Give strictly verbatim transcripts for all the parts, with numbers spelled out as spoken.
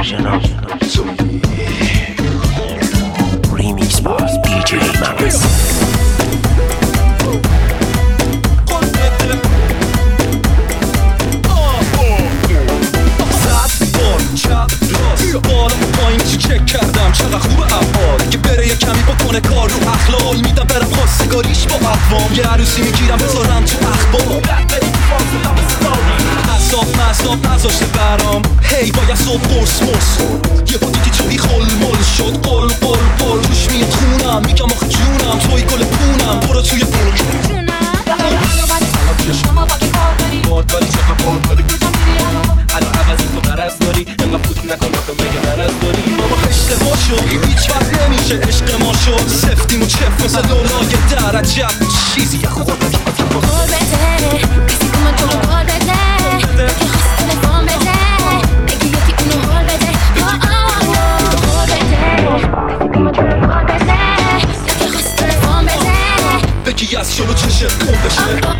original remix by دی جی Max. بالا و پایین چی چک کردم چقدر خوب افعال که بره یه کمی بکنه کار رو اخلاق میدم برم خواستگاریش با اقوام یه عروسی میگیرم بذارم تو اخبار اصاب مصاب نذاشته برام هی باید صبح قرص مرس خورد یه با دیگه جایی خل مل شد قل قل قل روش میاد خونم میگم آخه جونم توی گل پونم برو توی پون شما با که کار داری بار داری چقدر بار داری الان عوضی تو قرص داری انقدر فوت نکن نکن بگه مرز داری بابا اشتباه شد هیچ وقت نمیشه عشق ما شد سفتیم و چف مثل لولای درجه چیزی یه خود قول بده کسی که من تو رو قول بده که خواست تلفن بده بگی یکی اونو قول بده قول بده کسی که من تو رو قول بده که خواست تلفن بده بگی از شلو چشت کن بشه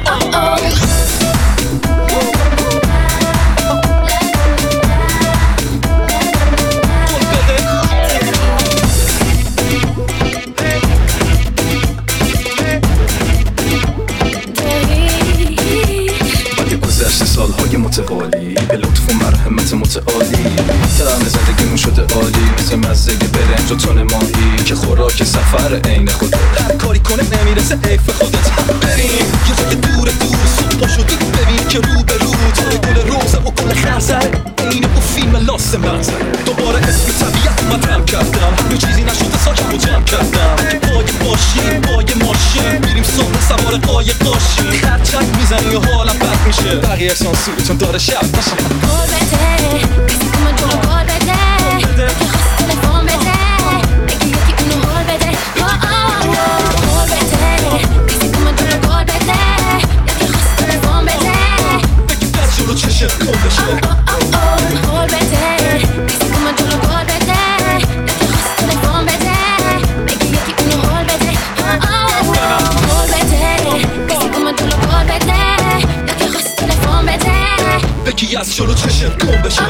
سالهای متوالی به لطف و مرحمت متعالی طعم زندگیمون شده عالی مثل مزه برنج و تون ماهی که خوراک سفر عین خودت هر کاری کنه نمیرسه حیف خودت بریم یه جای دور دور صبح پاشو دید ببین که رو به رو تو گل روزه و گل خرزه این اون فیلم لاست منظر دوباره اسم طبیعت اومدم کردم همه چیزی نشده ساکم و جمع کردم پای باشیم پای ماشین میریم سامن سوار قایق داشتیم خرچک میزنی و حالم بد میشه بقیه احسان سورتون داره شب میشه قول بده کسی که من تو رو قول بده که خواست تلفن بده بگی یکی اونو قول بده قول بده کسی که من تو رو قول بده که خواست تلفن بده بگی در جلو چشت کن بشه قول بده کسی که من تو رو قول بده که خواست تلفن بده بگی یکی اونو قول بده قول بده کسی که من تو رو قول بده که خواست تلفن بده بگی از جلو چشت کن بشه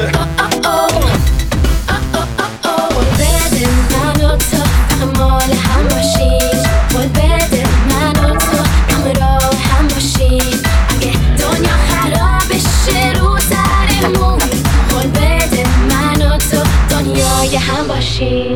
قول بده من و تو مال هم باشیم قول بده من و تو همراه هم باشیم اگه دنیا خراب بشه رو سرمون قول بده من و تو دنیای هم باشیم